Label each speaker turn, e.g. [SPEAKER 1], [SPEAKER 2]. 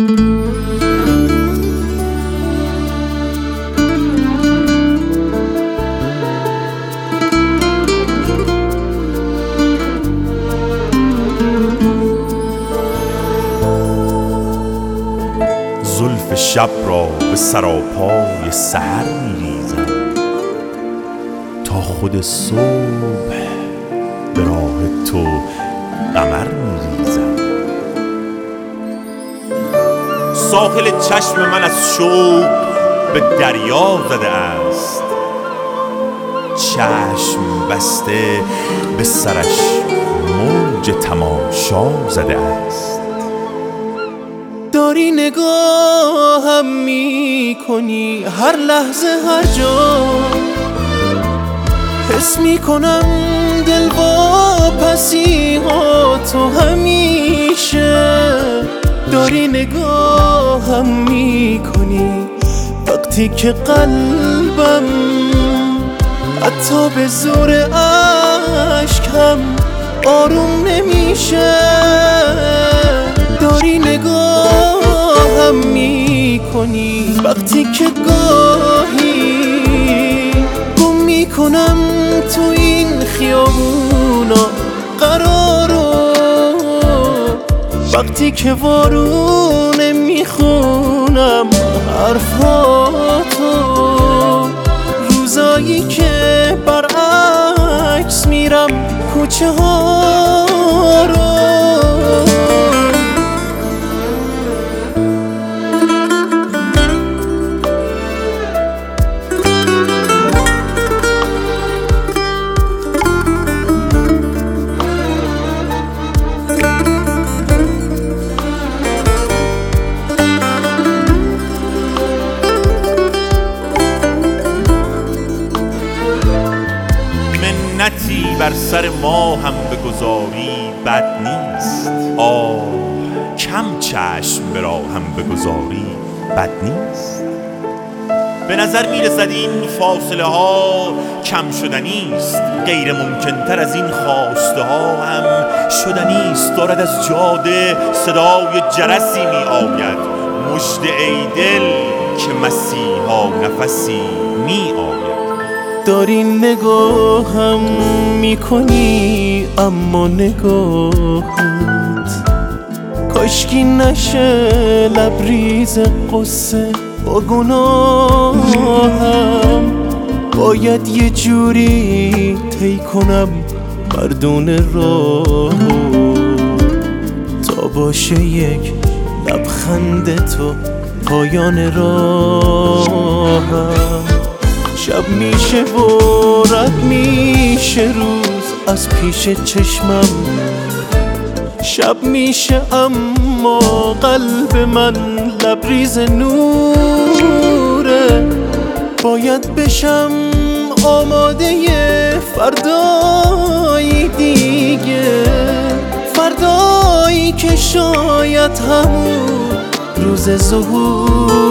[SPEAKER 1] زلف شب را به سراپای سحر می‌ریزم تا خود صبح به راه تو قمر می‌ریزم. ساحل چشم من از شوق به دریا زده است، چشم بسته به سرش موج تماشا زده است.
[SPEAKER 2] داری نگاهم میکنی هر لحظه هر جا، حس میکنم دلواپسی ها تو همیشه. داری نگاهم میکنی وقتی که قلبم حتی به زور عشقم آروم نمیشه. داری نگاهم میکنی وقتی که گاهی گم میکنم تو این خیابونا قرارو، وقتی که وارونه میخونم حرفاتو، روزایی که برعکس میرم کوچه ها رو.
[SPEAKER 1] منتی بر سر ما هم بگذاری بد نیست، آه کم چشم به راه هم بگذاری بد نیست. به نظر میرسد این فاصله ها کم شدنیست، غیر ممکن تر از این خواسته ها هم شدنیست. دارد از جاده صدای جرسی می آید، مژده ای دل که مسیحا نفسی می آید.
[SPEAKER 2] داری نگاهم میکنی اما نگاهت کاشکی نشه لبریز قصه با گناهم. باید یه جوری طی کنم مردون راه تا باشه یک لبخند تو پایان راهم. شب میشه و رد میشه روز از پیش چشمم، شب میشه اما قلب من لبریز نوره. باید بشم آماده فردایی دیگه، فردایی که شاید همون روز ظهور